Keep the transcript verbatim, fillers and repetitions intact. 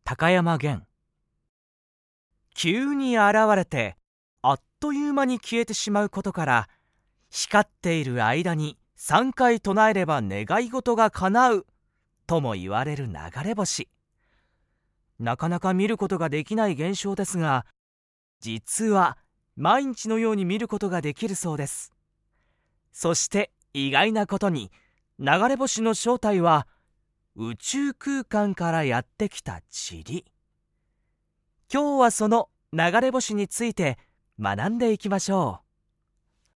高山源。急に現れてあっという間に消えてしまうことから、光っている間にさんかい唱えれば願い事が叶うとも言われる流れ星。なかなか見ることができない現象ですが、実は毎日のように見ることができるそうです。そして意外なことに、流れ星の正体は宇宙空間からやってきた塵。今日はその流れ星について学んでいきましょう。